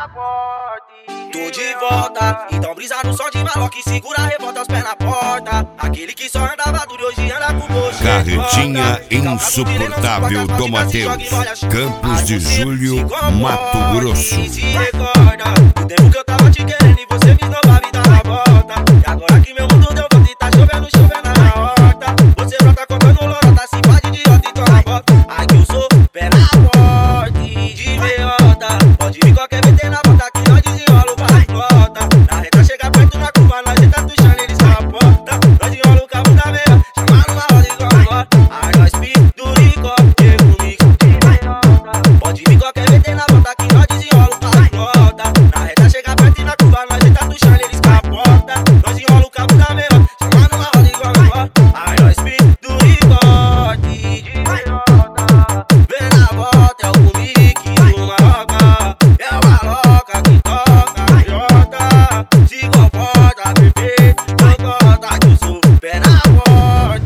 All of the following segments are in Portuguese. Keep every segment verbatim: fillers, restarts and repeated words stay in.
Tô de volta, então brisa no som de maloca e segura a revolta aos pés na porta. Aquele que só andava duro hoje anda com bocha. Carretinha insuportável do Mateus, Campos de Julho, Mato Grosso. Se recorda, o tempo que eu tava te querendo e você me esnobava e dava a volta. E agora que meu mundo deu volta e tá chovendo, chovendo na horta. Você brota contando lorota, se faz de idiota e toma volta. Aqui eu sou pé na porta e de meiota. Pode vir qualquer V T na volta que nós desenrola o barra flota. Na reta chega perto na curva, nós já tá tuchando, eles com a porta. Nós desenrola o cabo da meia, chamando uma roda igual agora. Aí nós penduricó, chega comigo de meiota. Pode vir qualquer V T na volta que nós desenrola o barra flota. Na reta chega perto na curva, nós já tá tuchando, eles com a porta. Nós desenrola o cabo da meia, chamando uma roda igual agora. Aí nós penduricó de meiota. Vem na volta, é o comique de uma roca. É uma louca que toca jota. Se comporta, bebê, tocota que eu sou pé na porta.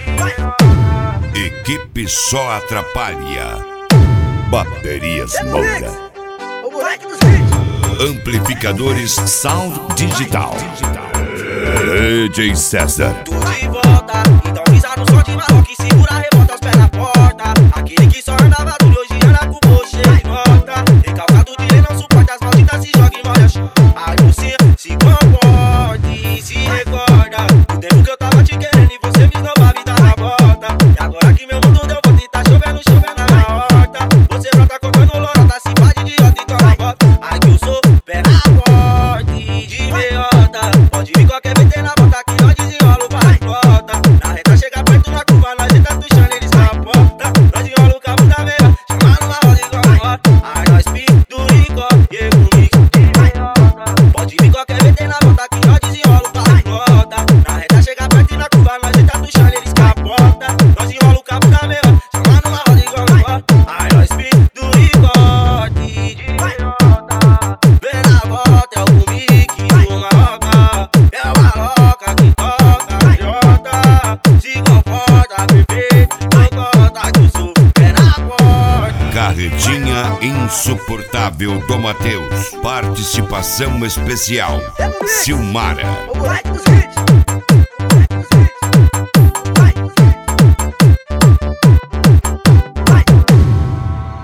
Equipe só atrapalha. Baterias Moura. O moleque dos vídeos. Amplificadores Sound Digital. D J César. Tô de volta, então brisa no som de maloca e segura a revolta aos pés na porta. Aquele que só andava duro hoje anda com bocha de nota. Recalcado de lei não suporta, as malditas se joga e molha chão. Aí você se comporte e se recorda do tempo que eu tava te querendo e você me esnobava e dava a volta. E agora que meu mundo deu volta e tá chovendo, chovendo na horta. Você brota contando lorota, se faz de idiota e toma volta. Aqui eu sou pé na porta e de meiota. Pode vir qualquer V T na volta que nós desenrola o barra flota. Na reta chega perto na curva, nós já tá tuchando, eles com a porta. Nós desenrola o cabo da meia, chamando uma roda igual agora. Aí nós penduricó, chega comigo de meiota. Pode vir qualquer V T na volta que nós desenrola o barra flota. Na reta chega perto na curva, nós já tá tuchando, eles com a porta. Nós desenrola o cabo da meia, chamando uma roda igual agora. Aí nós penduricó de meiota. Vem na volta, é o comique de uma roca. É uma louca que toca jota. Se comporta, bebê, tocota que eu sou pé na porta. Carretinha insuportável do Mateus. Participação especial Silmara. O moleque dos vídeos.